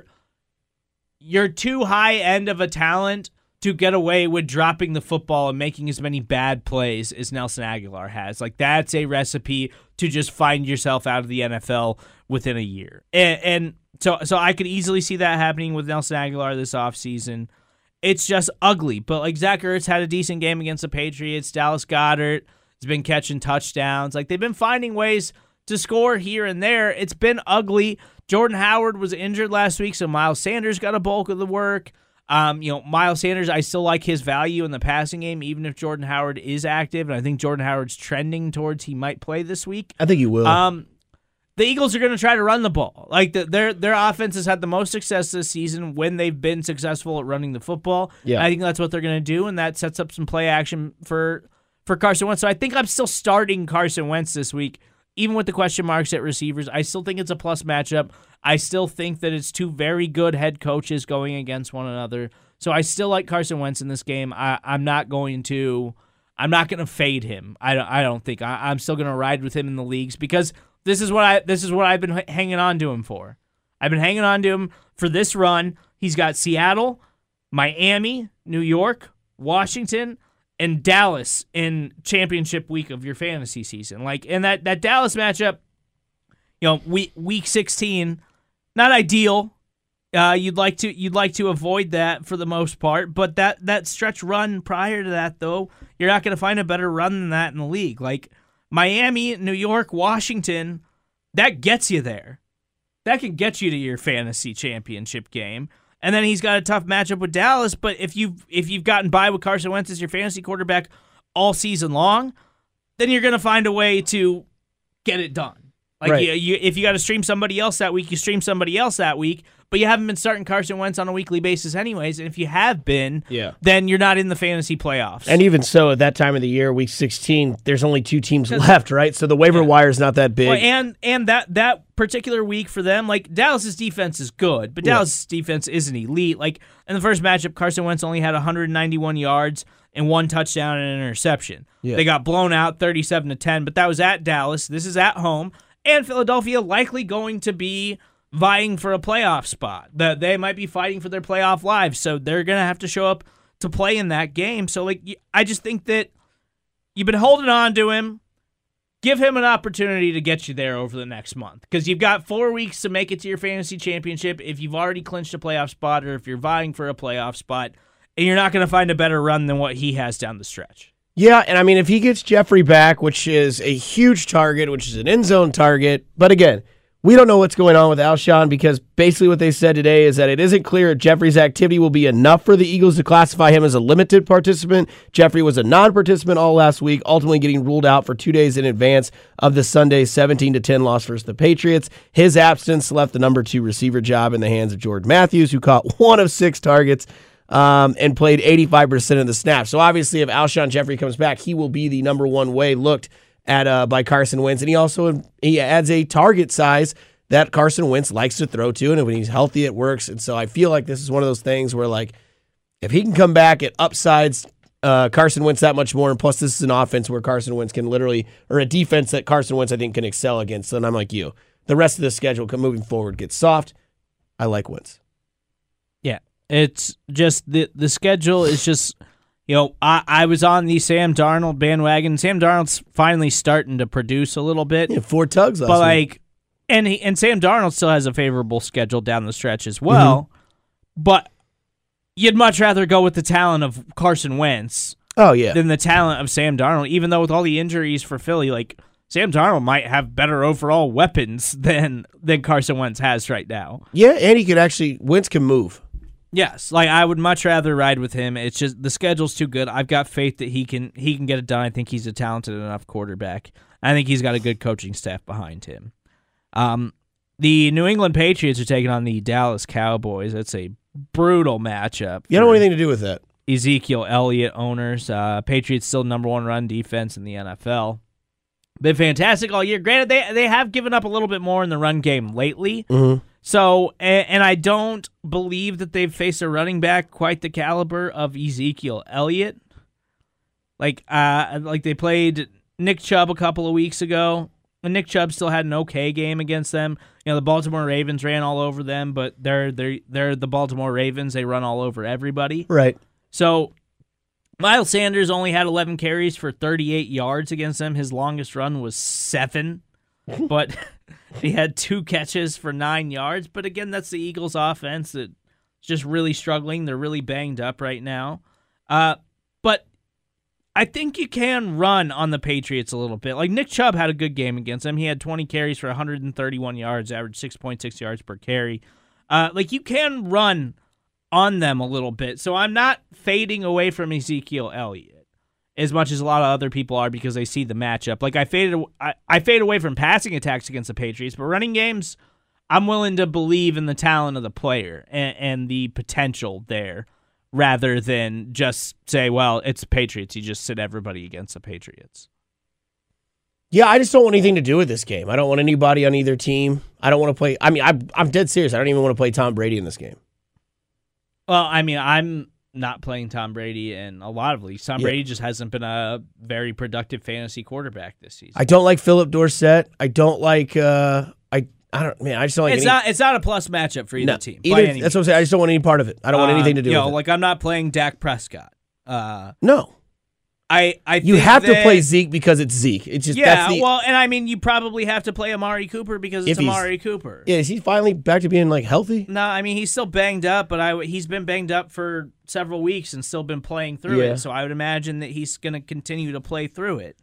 too high end of a talent to get away with dropping the football and making as many bad plays as Nelson Aguilar has. Like, that's a recipe to just find yourself out of the NFL within a year. And so I could easily see that happening with Nelson Aguilar this offseason. It's just ugly. But, like, Zach Ertz had a decent game against the Patriots. Dallas Goedert has been catching touchdowns. Like, they've been finding ways to score here and there. It's been ugly. Jordan Howard was injured last week, so Miles Sanders got a bulk of the work. Miles Sanders, I still like his value in the passing game, even if Jordan Howard is active, and I think Jordan Howard's trending towards he might play this week. I think he will. The Eagles are going to try to run the ball. Like, their offense has had the most success this season when they've been successful at running the football. Yeah. I think that's what they're going to do, and that sets up some play action for Carson Wentz. So I think I'm still starting Carson Wentz this week, even with the question marks at receivers. I still think it's a plus matchup. I still think that it's two very good head coaches going against one another. So I still like Carson Wentz in this game. I'm not going to fade him. I don't think. I'm still going to ride with him in the leagues because this is what I've been hanging on to him for. I've been hanging on to him for this run. He's got Seattle, Miami, New York, Washington, and Dallas in championship week of your fantasy season. Like, and that Dallas matchup, week 16, not ideal. You'd like to avoid that for the most part, but that stretch run prior to that, though, you're not going to find a better run than that in the league. Like, Miami, New York, Washington, that gets you there. That can get you to your fantasy championship game. And then he's got a tough matchup with Dallas, but if you've gotten by with Carson Wentz as your fantasy quarterback all season long, then you're going to find a way to get it done. Like, right. If you got to stream somebody else that week, you stream somebody else that week, but you haven't been starting Carson Wentz on a weekly basis anyways, and if you have been, then you're not in the fantasy playoffs. And even so, at that time of the year, week 16, there's only 2 teams left, right? So the waiver wire is not that big. Well, and that particular week for them, like, Dallas's defense is good, but Dallas's defense isn't elite. Like, in the first matchup, Carson Wentz only had 191 yards and 1 touchdown and an interception. Yeah. They got blown out 37-10, but that was at Dallas. This is at home. And Philadelphia likely going to be vying for a playoff spot. They might be fighting for their playoff lives, so they're going to have to show up to play in that game. So, like, I just think that you've been holding on to him. Give him an opportunity to get you there over the next month because you've got 4 weeks to make it to your fantasy championship if you've already clinched a playoff spot or if you're vying for a playoff spot, and you're not going to find a better run than what he has down the stretch. Yeah, and I mean, if he gets Jeffrey back, which is a huge target, which is an end zone target, but again, we don't know what's going on with Alshon because basically what they said today is that it isn't clear if Jeffrey's activity will be enough for the Eagles to classify him as a limited participant. Jeffrey was a non-participant all last week, ultimately getting ruled out for 2 days in advance of the Sunday 17-10 loss versus the Patriots. His absence left the number 2 receiver job in the hands of Jordan Matthews, who caught 1 of 6 targets and played 85% of the snaps. So obviously if Alshon Jeffrey comes back, he will be the number 1 way looked at by Carson Wentz, and he adds a target size that Carson Wentz likes to throw to, and when he's healthy, it works. And so I feel like this is one of those things where, like, if he can come back, it upsides Carson Wentz that much more, and plus this is an offense where Carson Wentz can literally, or a defense that Carson Wentz I think can excel against. And I'm like you. The rest of the schedule moving forward gets soft. I like Wentz. Yeah, it's just the schedule is just. I was on the Sam Darnold bandwagon. Sam Darnold's finally starting to produce a little bit. Yeah, 4 tugs last week. And Sam Darnold still has a favorable schedule down the stretch as well. But you'd much rather go with the talent of Carson Wentz than the talent of Sam Darnold, even though with all the injuries for Philly, like Sam Darnold might have better overall weapons than Carson Wentz has right now. Yeah, and Wentz can move. Yes, like I would much rather ride with him. It's just the schedule's too good. I've got faith that he can get it done. I think he's a talented enough quarterback. I think he's got a good coaching staff behind him. The New England Patriots are taking on the Dallas Cowboys. That's a brutal matchup. You don't want anything to do with that. Ezekiel Elliott owners. Patriots still number 1 run defense in the NFL. Been fantastic all year. Granted, they have given up a little bit more in the run game lately. Mm-hmm. So, and I don't believe that they've faced a running back quite the caliber of Ezekiel Elliott. Like they played Nick Chubb a couple of weeks ago, and Nick Chubb still had an okay game against them. The Baltimore Ravens ran all over them, but they're the Baltimore Ravens. They run all over everybody. Right. So, Miles Sanders only had 11 carries for 38 yards against them. His longest run was 7, but he had 2 catches for 9 yards. But again, that's the Eagles' offense that's just really struggling. They're really banged up right now. But I think you can run on the Patriots a little bit. Like Nick Chubb had a good game against them. He had 20 carries for 131 yards, averaged 6.6 yards per carry. You can run on them a little bit. So I'm not fading away from Ezekiel Elliott as much as a lot of other people are because they see the matchup. Like I fade away from passing attacks against the Patriots, but running games, I'm willing to believe in the talent of the player and the potential there rather than just say, well, it's the Patriots. You just sit everybody against the Patriots. Yeah, I just don't want anything to do with this game. I don't want anybody on either team. I don't want to play. I mean, I'm dead serious. I don't even want to play Tom Brady in this game. Well, I mean, I'm not playing Tom Brady in a lot of leagues. Tom Brady just hasn't been a very productive fantasy quarterback this season. I don't like Philip Dorsett. I don't like. I just don't like. It's not a plus matchup for either team. That's what I'm saying. I just don't want any part of it. I don't want anything to do with it. Like I'm not playing Dak Prescott. No. I you have to play Zeke because it's Zeke. It's just and I mean you probably have to play Amari Cooper because it's Amari Cooper. Yeah, is he finally back to being healthy? No, I mean he's still banged up, but he's been banged up for several weeks and still been playing through it. So I would imagine that he's going to continue to play through it.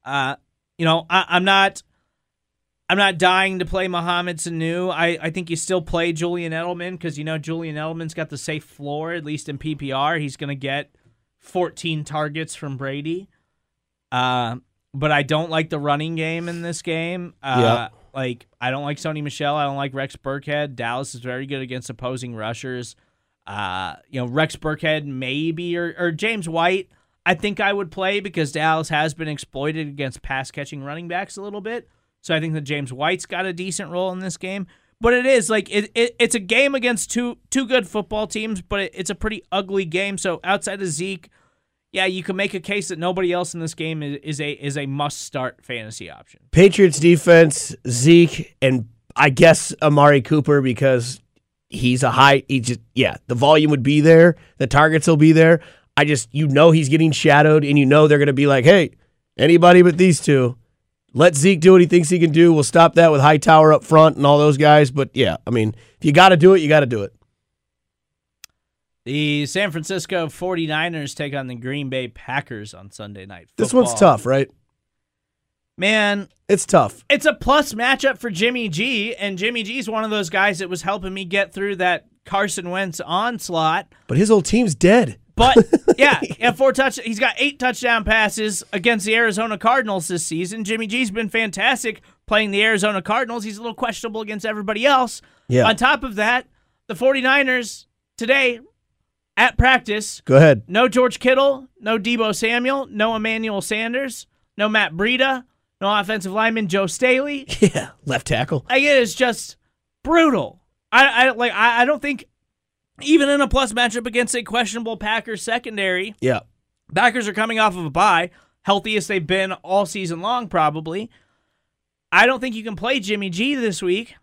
I'm not dying to play Mohamed Sanu. I think you still play Julian Edelman because Julian Edelman's got the safe floor at least in PPR. He's going to get 14 targets from Brady. But I don't like the running game in this game. I don't like Sony Michel. I don't like Rex Burkhead. Dallas is very good against opposing rushers. Rex Burkhead maybe or James White I think I would play because Dallas has been exploited against pass-catching running backs a little bit. So I think that James White's got a decent role in this game. But it is it's a game against two good football teams, but it's a pretty ugly game. So outside of Zeke, yeah, you can make a case that nobody else in this game is a must-start fantasy option. Patriots defense, Zeke, and I guess Amari Cooper because he's the volume would be there, the targets will be there. He's getting shadowed, and they're going to be like, hey, Anybody but these two. Let Zeke do what he thinks he can do. We'll stop that with Hightower up front and all those guys. But, yeah, I mean, if you got to do it, you got to do it. The San Francisco 49ers take on the Green Bay Packers on Sunday Night Football. This one's tough, right? Man. It's tough. It's a plus matchup for Jimmy G, and Jimmy G's one of those guys that was helping me get through that Carson Wentz onslaught. But his whole team's dead. But, yeah, he's got 8 touchdown passes against the Arizona Cardinals this season. Jimmy G's been fantastic playing the Arizona Cardinals. He's a little questionable against everybody else. Yeah. On top of that, the 49ers today at practice. Go ahead. No George Kittle, no Deebo Samuel, no Emmanuel Sanders, no Matt Breida, no offensive lineman Joe Staley. Yeah, left tackle. It is just brutal. I don't think even in a plus matchup against a questionable Packers secondary. Yeah. Packers are coming off of a bye, healthiest they've been all season long probably. I don't think you can play Jimmy G this week.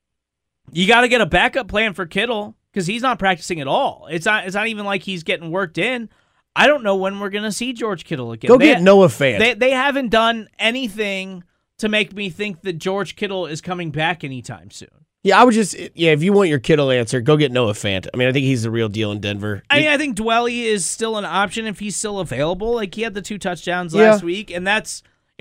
You got to get a backup plan for Kittle because he's not practicing at all. It's not even like he's getting worked in. I don't know when we're going to see George Kittle again. Go get Noah Fant. They haven't done anything to make me think that George Kittle is coming back anytime soon. Yeah, if you want your Kittle answer, go get Noah Fant. I mean, I think he's the real deal in Denver. I think Dwelly is still an option if he's still available. Like, he had the 2 touchdowns last week, and that's,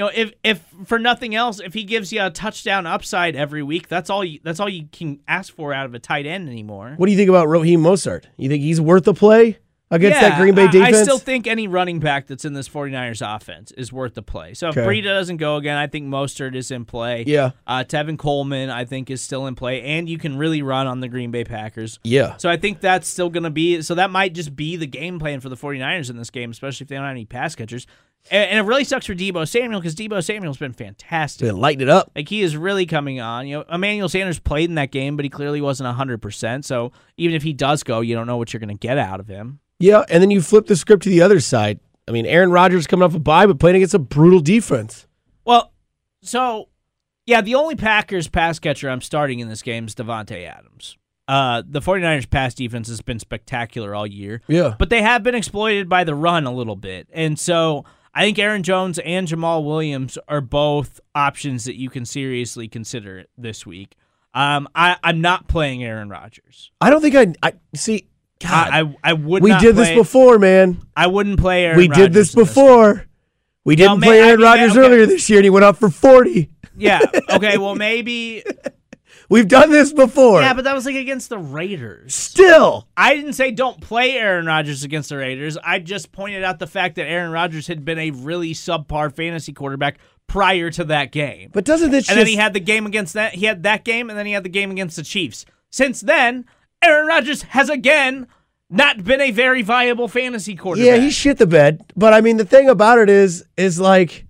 if for nothing else, if he gives you a touchdown upside every week, that's all you can ask for out of a tight end anymore. What do you think about Raheem Mostert? You think he's worth a play against that Green Bay defense? I still think any running back that's in this 49ers offense is worth the play. So if Breida doesn't go again, I think Mostert is in play. Yeah. Tevin Coleman, I think, is still in play, and you can really run on the Green Bay Packers. Yeah. So I think that's still going to be – so that might just be the game plan for the 49ers in this game, especially if they don't have any pass catchers. And it really sucks for Deebo Samuel because Deebo Samuel's been fantastic. Been lighting it up. Like, he is really coming on. Emmanuel Sanders played in that game, but he clearly wasn't 100%. So even if he does go, you don't know what you're going to get out of him. Yeah, and then you flip the script to the other side. I mean, Aaron Rodgers coming off a bye, but playing against a brutal defense. Well, so, yeah, the only Packers pass catcher I'm starting in this game is Davante Adams. The 49ers pass defense has been spectacular all year. Yeah. But they have been exploited by the run a little bit. And so I think Aaron Jones and Jamal Williams are both options that you can seriously consider this week. I'm not playing Aaron Rodgers. I don't think I see. God, I would. We not did play, this before, man. I wouldn't play Aaron. We did this before. We didn't play Aaron Rodgers earlier this year, and he went off for 40. Yeah. Okay. Well, maybe we've done this before. Yeah, but that was like against the Raiders. Still, I didn't say don't play Aaron Rodgers against the Raiders. I just pointed out the fact that Aaron Rodgers had been a really subpar fantasy quarterback prior to that game. But doesn't this? And then he had the game against that. He had that game, and then he had the game against the Chiefs. Since then, Aaron Rodgers has again not been a very viable fantasy quarterback. Yeah, he shit the bed. But I mean, the thing about it is like,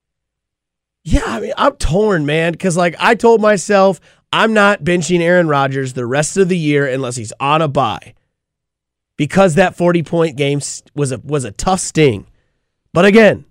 yeah, I mean, I'm torn, man, because like I told myself I'm not benching Aaron Rodgers the rest of the year unless he's on a bye, because that 40-point game was a tough sting. But again,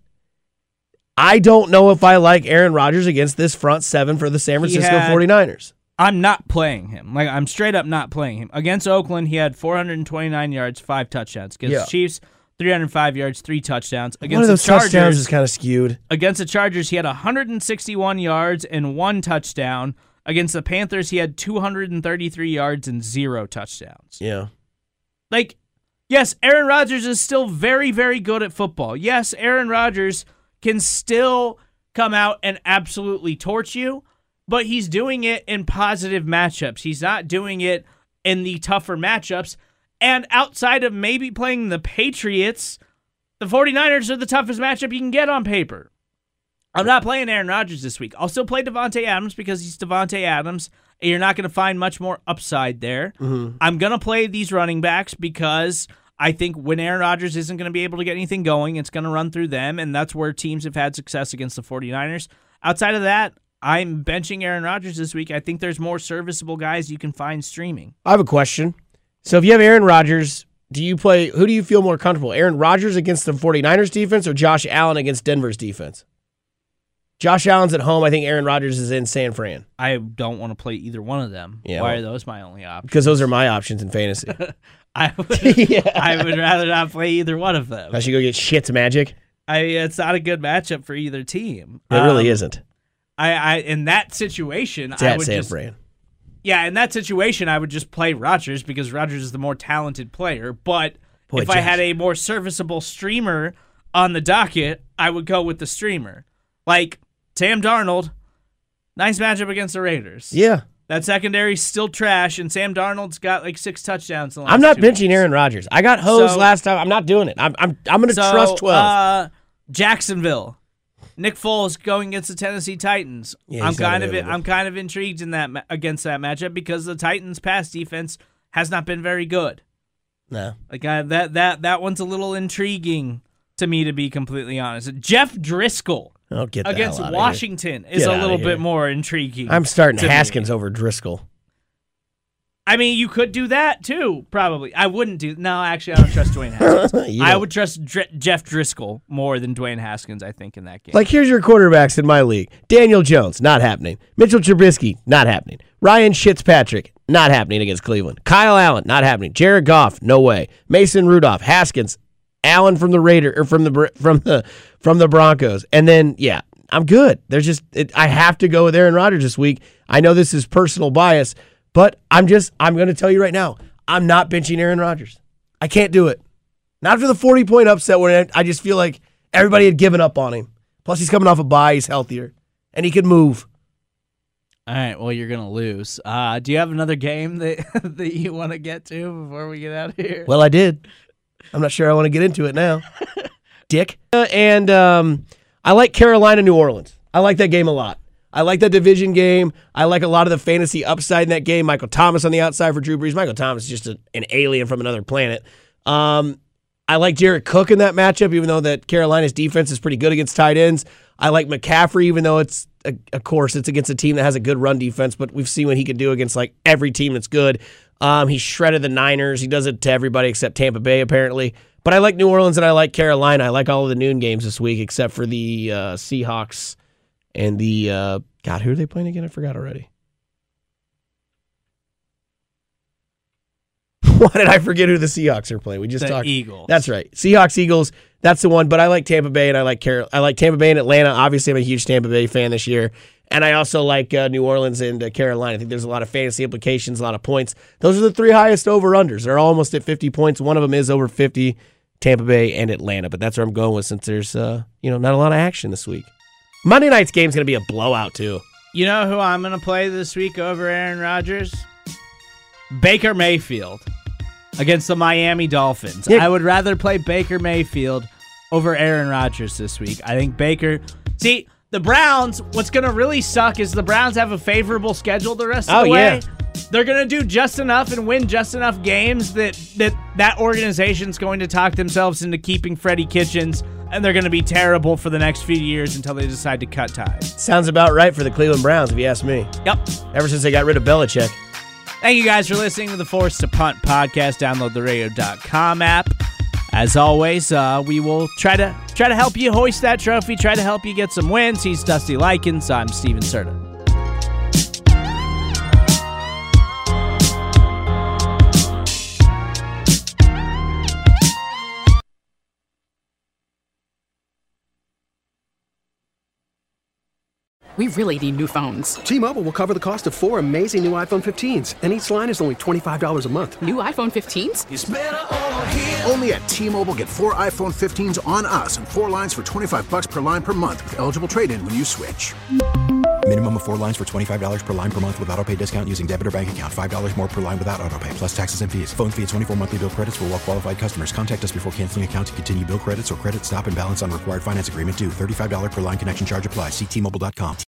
I don't know if I like Aaron Rodgers against this front seven for the San Francisco 49ers. I'm not playing him. Like, I'm straight up not playing him. Against Oakland, he had 429 yards, 5 touchdowns. Against the Chiefs, 305 yards, 3 touchdowns. Against one of those the Chargers, touchdowns is kind of skewed. Against the Chargers, he had 161 yards and 1 touchdown. Against the Panthers, he had 233 yards and 0 touchdowns. Yeah. Like, yes, Aaron Rodgers is still very, very good at football. Yes, Aaron Rodgers can still come out and absolutely torch you, but he's doing it in positive matchups. He's not doing it in the tougher matchups. And outside of maybe playing the Patriots, the 49ers are the toughest matchup you can get on paper. I'm not playing Aaron Rodgers this week. I'll still play Davante Adams because he's Davante Adams, and you're not going to find much more upside there. Mm-hmm. I'm going to play these running backs because I think when Aaron Rodgers isn't going to be able to get anything going, it's going to run through them, and that's where teams have had success against the 49ers. Outside of that, I'm benching Aaron Rodgers this week. I think there's more serviceable guys you can find streaming. I have a question. So if you have Aaron Rodgers, who do you feel more comfortable? Aaron Rodgers against the 49ers defense or Josh Allen against Denver's defense? Josh Allen's at home. I think Aaron Rodgers is in San Fran. I don't want to play either one of them. Yeah, why are those my only options? Because those are my options in fantasy. I would rather not play either one of them. I should go get Shit's Magic. It's not a good matchup for either team. It really isn't. I in that situation, It's I at would San just Fran. Yeah, in that situation, I would just play Rodgers because Rodgers is the more talented player. But if I had a more serviceable streamer on the docket, I would go with the streamer. Like Sam Darnold, nice matchup against the Raiders. Yeah. That secondary's still trash, and Sam Darnold's got like 6 touchdowns. In the last I'm not 2 benching weeks. Aaron Rodgers. I got hosed last time. I'm not doing it. I'm going to trust 12. Jacksonville. Nick Foles going against the Tennessee Titans. Yeah, I'm kind of intrigued in that against that matchup because the Titans' pass defense has not been very good. No. Like that one's a little intriguing to me, to be completely honest. Jeff Driscoll against Washington is a little bit more intriguing. I'm starting Haskins over Driscoll. I mean, you could do that too, probably. I wouldn't do. No, actually, I don't trust Dwayne Haskins. I would trust Jeff Driscoll more than Dwayne Haskins, I think, in that game. Like, here's your quarterbacks in my league. Daniel Jones, not happening. Mitchell Trubisky, not happening. Ryan Fitzpatrick, not happening against Cleveland. Kyle Allen, not happening. Jared Goff, no way. Mason Rudolph, Haskins, Allen from the Broncos. And then, yeah, I'm good. I have to go with Aaron Rodgers this week. I know this is personal bias, but I'm going to tell you right now, I'm not benching Aaron Rodgers. I can't do it. Not after the 40-point upset where I just feel like everybody had given up on him. Plus, he's coming off a bye. He's healthier. And he can move. All right, well, you're going to lose. Do you have another game that you want to get to before we get out of here? Well, I did. I'm not sure I want to get into it now. Dick. And I like Carolina, New Orleans. I like that game a lot. I like that division game. I like a lot of the fantasy upside in that game. Michael Thomas on the outside for Drew Brees. Michael Thomas is just an alien from another planet. I like Jared Cook in that matchup, even though that Carolina's defense is pretty good against tight ends. I like McCaffrey, even though it's against a team that has a good run defense, but we've seen what he can do against like every team that's good. He shredded the Niners. He does it to everybody except Tampa Bay, apparently. But I like New Orleans and I like Carolina. I like all of the noon games this week except for the Seahawks and the who are they playing again? I forgot already. Why did I forget who the Seahawks are playing? We just talked Eagles. That's right. Seahawks, Eagles. That's the one. But I like Tampa Bay and I like Tampa Bay and Atlanta. Obviously, I'm a huge Tampa Bay fan this year. And I also like New Orleans and Carolina. I think there's a lot of fantasy implications, a lot of points. Those are the 3 highest over-unders. They're almost at 50 points. One of them is over 50, Tampa Bay and Atlanta. But that's where I'm going with since there's not a lot of action this week. Monday night's game's going to be a blowout, too. You know who I'm going to play this week over Aaron Rodgers? Baker Mayfield against the Miami Dolphins. Yeah. I would rather play Baker Mayfield over Aaron Rodgers this week. I think Baker... See, the Browns, what's going to really suck is the Browns have a favorable schedule the rest of the way. Yeah. They're going to do just enough and win just enough games that organization's going to talk themselves into keeping Freddie Kitchens, and they're going to be terrible for the next few years until they decide to cut ties. Sounds about right for the Cleveland Browns, if you ask me. Yep. Ever since they got rid of Belichick. Thank you guys for listening to the Forced to Punt podcast. Download the radio.com app. As always, we will try to help you hoist that trophy, try to help you get some wins. He's Dusty Likens. I'm Steven Serta. We really need new phones. T-Mobile will cover the cost of 4 amazing new iPhone 15s, and each line is only $25 a month. New iPhone 15s? It's better over here. Only at T-Mobile, get 4 iPhone 15s on us and 4 lines for $25 per line per month with eligible trade-in when you switch. Minimum of 4 lines for $25 per line per month with autopay discount using debit or bank account. $5 more per line without autopay, plus taxes and fees. Phone fee at 24 monthly bill credits for well-qualified customers. Contact us before canceling account to continue bill credits or credit stop and balance on required finance agreement due. $35 per line connection charge applies. See T-Mobile.com.